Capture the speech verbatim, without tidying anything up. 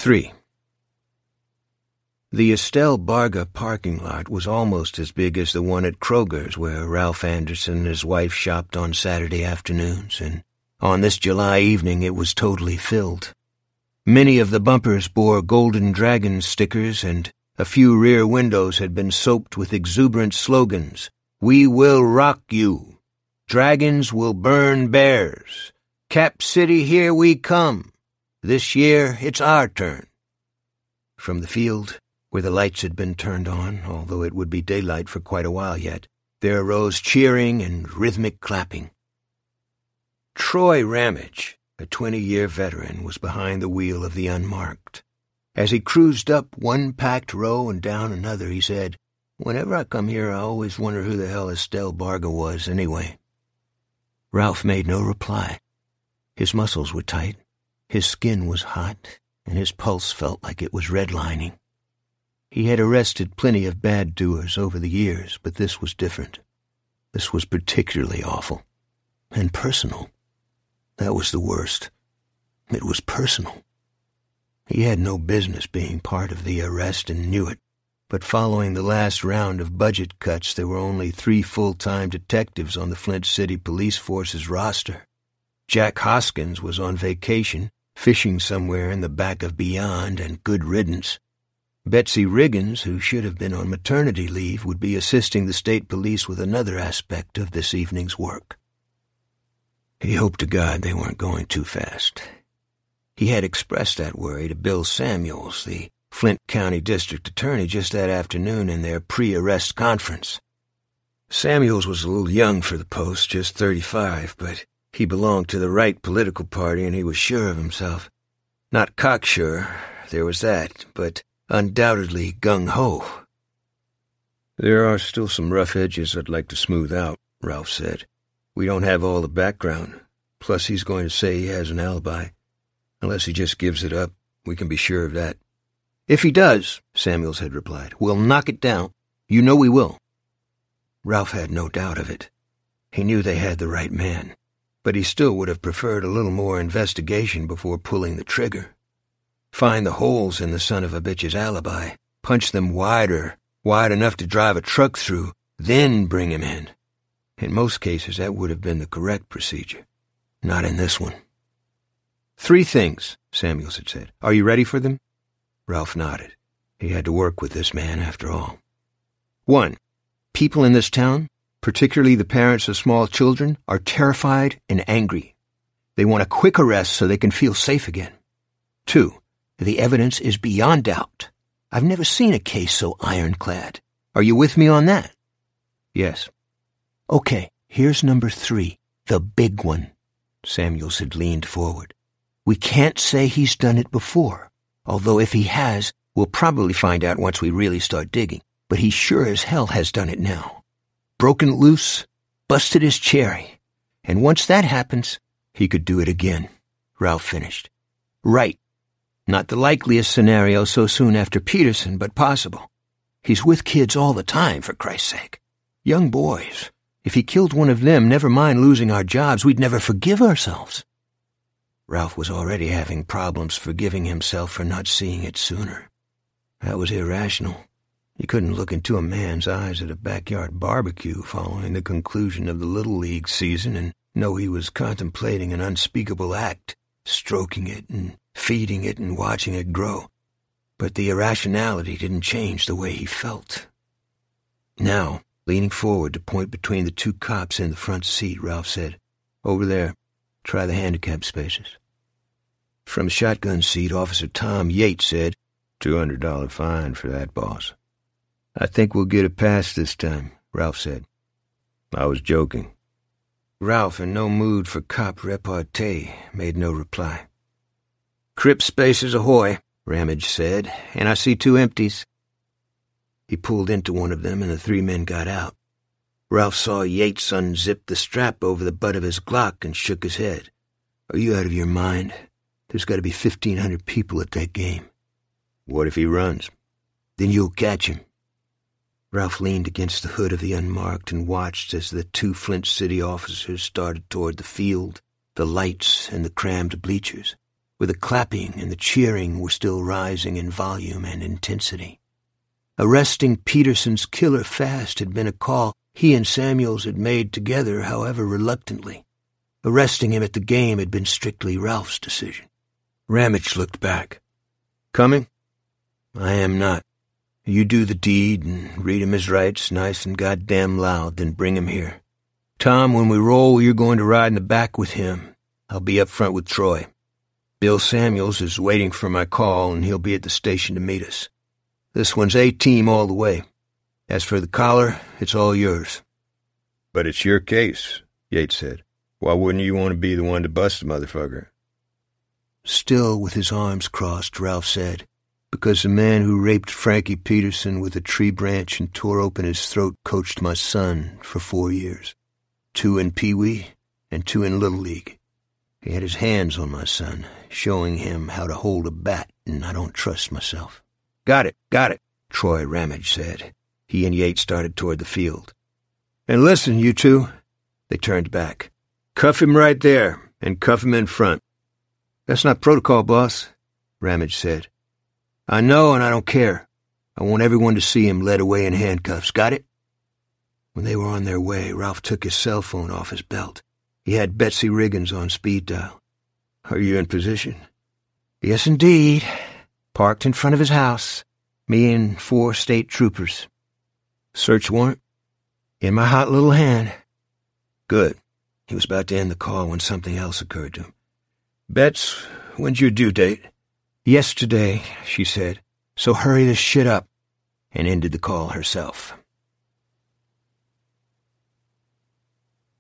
Three. The Estelle Barga parking lot was almost as big as the one at Kroger's where Ralph Anderson and his wife shopped on Saturday afternoons, and on this July evening it was totally filled. Many of the bumpers bore Golden Dragon stickers, and a few rear windows had been soaped with exuberant slogans. "We will rock you," "Dragons will burn bears," "Cap City, here we come. This year it's our turn." From the field, where the lights had been turned on, although it would be daylight for quite a while yet, there arose cheering and rhythmic clapping. Troy Ramage, a twenty-year veteran, was behind the wheel of the Unmarked. As he cruised up one packed row and down another, he said, "Whenever I come here, I always wonder who the hell Estelle Barga was anyway." Ralph made no reply. His muscles were tight, his skin was hot, and his pulse felt like it was redlining. He had arrested plenty of bad doers over the years, but this was different. This was particularly awful. And personal. That was the worst. It was personal. He had no business being part of the arrest and knew it, but following the last round of budget cuts, there were only three full-time detectives on the Flint City Police Force's roster. Jack Hoskins was on vacation, fishing somewhere in the back of Beyond, and good riddance. Betsy Riggins, who should have been on maternity leave, would be assisting the state police with another aspect of this evening's work. He hoped to God they weren't going too fast. He had expressed that worry to Bill Samuels, the Flint County District Attorney, just that afternoon in their pre-arrest conference. Samuels was a little young for the post, just thirty-five, but he belonged to the right political party and he was sure of himself. Not cocksure, there was that, but undoubtedly gung-ho. "There are still some rough edges I'd like to smooth out," Ralph said. "We don't have all the background. Plus he's going to say he has an alibi. Unless he just gives it up, we can be sure of that." "If he does," Samuels had replied, "we'll knock it down. You know we will." Ralph had no doubt of it. He knew they had the right man, but he still would have preferred a little more investigation before pulling the trigger. Find the holes in the son of a bitch's alibi, punch them wider, wide enough to drive a truck through, then bring him in. In most cases, that would have been the correct procedure. Not in this one. "Three things," Samuels had said. "Are you ready for them?" Ralph nodded. He had to work with this man, after all. One, people in this town, particularly the parents of small children, are terrified and angry. They want a quick arrest so they can feel safe again. Two, the evidence is beyond doubt. I've never seen a case so ironclad. Are you with me on that? Yes. Okay, here's number three, the big one. Samuels had leaned forward. We can't say he's done it before, although if he has, we'll probably find out once we really start digging. But he sure as hell has done it now. Broken loose, busted his cherry. And once that happens, he could do it again. Ralph finished. Right. Not the likeliest scenario so soon after Peterson, but possible. He's with kids all the time, for Christ's sake. Young boys. If he killed one of them, never mind losing our jobs, we'd never forgive ourselves. Ralph was already having problems forgiving himself for not seeing it sooner. That was irrational. You couldn't look into a man's eyes at a backyard barbecue following the conclusion of the Little League season and know he was contemplating an unspeakable act, stroking it and feeding it and watching it grow. But the irrationality didn't change the way he felt. Now, leaning forward to point between the two cops in the front seat, Ralph said, Over there, try the handicapped spaces. From the shotgun seat, Officer Tom Yates said, two hundred dollars fine for that, boss. I think we'll get a pass this time, Ralph said. I was joking. Ralph, in no mood for cop repartee, made no reply. Crip spaces ahoy, Ramage said, and I see two empties. He pulled into one of them and the three men got out. Ralph saw Yates unzip the strap over the butt of his Glock and shook his head. Are you out of your mind? There's got to be fifteen hundred people at that game. What if he runs? Then you'll catch him. Ralph leaned against the hood of the Unmarked and watched as the two Flint City officers started toward the field, the lights, and the crammed bleachers. where the clapping and the cheering were still rising in volume and intensity. Arresting Peterson's killer fast had been a call he and Samuels had made together, however reluctantly. Arresting him at the game had been strictly Ralph's decision. Ramage looked back. "Coming?" "I am not. You do the deed and read him his rights nice and goddamn loud, then bring him here. Tom, when we roll, you're going to ride in the back with him. I'll be up front with Troy. Bill Samuels is waiting for my call, and he'll be at the station to meet us. This one's A-team all the way. As for the collar, it's all yours." "But it's your case," Yates said. "Why wouldn't you want to be the one to bust the motherfucker?" Still with his arms crossed, Ralph said, "Because the man who raped Frankie Peterson with a tree branch and tore open his throat coached my son for four years. Two in Pee Wee and two in Little League. He had his hands on my son, showing him how to hold a bat, and I don't trust myself." "Got it, got it," Troy Ramage said. He and Yates started toward the field. "And listen, you two." They turned back. "Cuff him right there, and cuff him in front." "That's not protocol, boss," Ramage said. "I know, and I don't care. I want everyone to see him led away in handcuffs. Got it?" When they were on their way, Ralph took his cell phone off his belt. He had Betsy Riggins on speed dial. "Are you in position?" "Yes, indeed. Parked in front of his house. Me and four state troopers." "Search warrant?" "In my hot little hand." "Good." He was about to end the call when something else occurred to him. "Bets, when's your due date?" "Yesterday," she said. "So hurry this shit up," and ended the call herself.